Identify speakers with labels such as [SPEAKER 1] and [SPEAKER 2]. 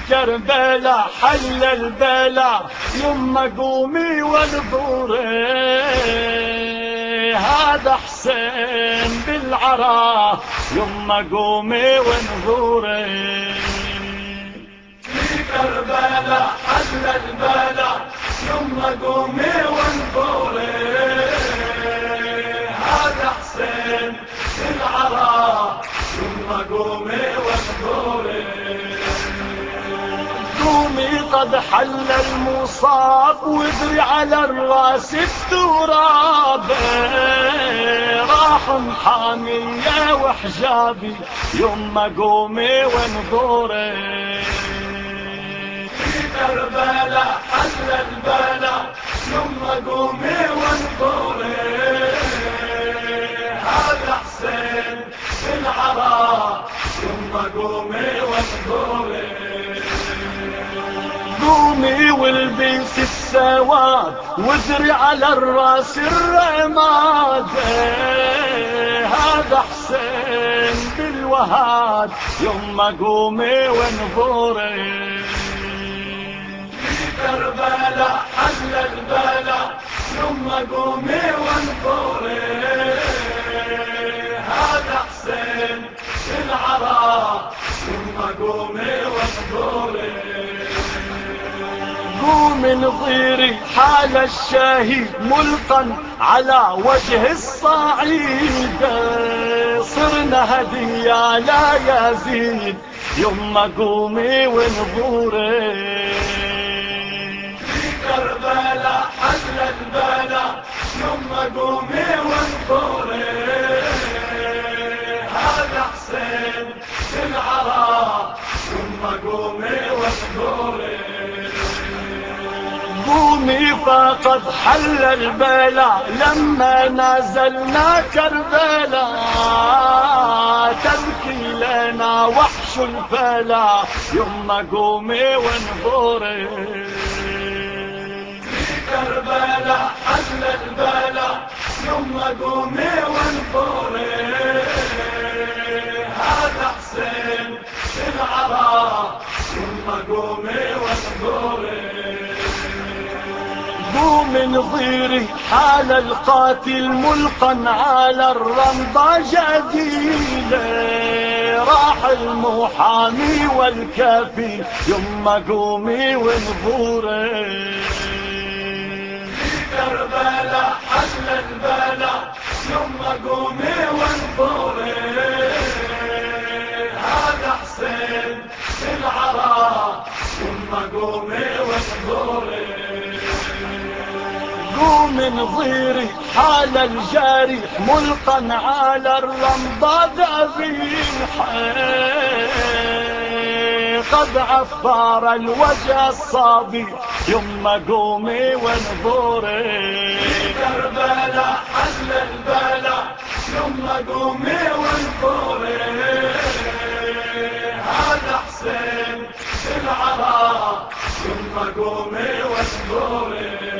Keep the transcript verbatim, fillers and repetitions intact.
[SPEAKER 1] كربلاء حل البلاء يما قومي وانظوري، هذا حسين بالعراء يما قومي وانظوري. في كربلاء حل البلاء يما قومي وانظوري، هذا حسين بالعراء يما قومي وانظوري. قومي قد حل المصاب واجري على الراس التراب، راح محامية وحجابي يما قومي وانظوري. في كربلاء حل البلاء يما قومي وانظوري، هذا حسين بالعراء يما قومي وانظوري. قومي والبسي السواد واجري على الراس الرماد، هذا حسين بالوهاد يما قومي وانظوري. في كربلاء حل البلاء يما قومي وانظوري، هذا حسين بالعراء يما قومي وانظوري. قومي نظيري حال الشهيد ملقا على وجه الصعيد، صرنا هدية لا يزيد يما قومي وانظوري. في كربلاء حل البلاء يما قومي وانظوري، هذا حسين بالعراء يما قومي وانظوري. قومي فقد حل البلاء لما نزلنا كربلاء، تبكي لنا وحش الفلا يما قومي وانظوري. في كربلاء حل البلاء يما قومي وانظوري، هذا حسين بالعراء يما قومي وانظوري. قومي نظيري حال القاتل ملقا على الرمضة جديلة، راح المحامي والكفيل يما قومي وانظوري. في كربلاء حل البلاء يما قومي وانظوري، هذا حسين بالعراء يما قومي وانظوري. قومي نظيري حال الجارح ملقا على الرمضة ذبيحة، قد عفار الوجه الصابي يما قومي وانظوري. في كربلاء حل البلاء يما قومي وانظوري، هذا حسين بالعراء يما قومي وانظوري.